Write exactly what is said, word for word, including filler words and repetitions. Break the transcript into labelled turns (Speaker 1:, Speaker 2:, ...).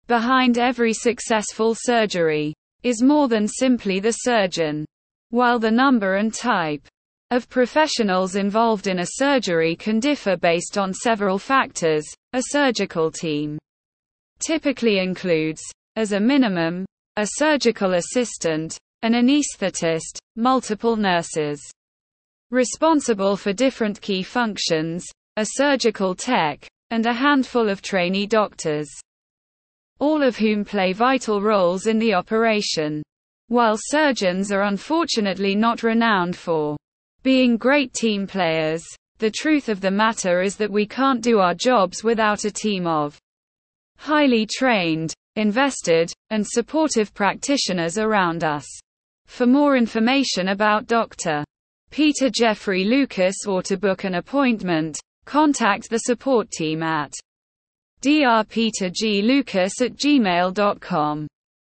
Speaker 1: behind every successful surgery is more than simply the surgeon. While the number and type of professionals involved in a surgery can differ based on several factors, a surgical team typically includes, as a minimum, a surgical assistant, an anesthetist, multiple nurses responsible for different key functions, a surgical tech, and a handful of trainee doctors, all of whom play vital roles in the operation. While surgeons are unfortunately not renowned for being great team players, the truth of the matter is that we can't do our jobs without a team of highly trained, invested, and supportive practitioners around us. For more information about Doctor Peter Jeffrey Lucas or to book an appointment, contact the support team at d r peter g lucas at gmail dot com.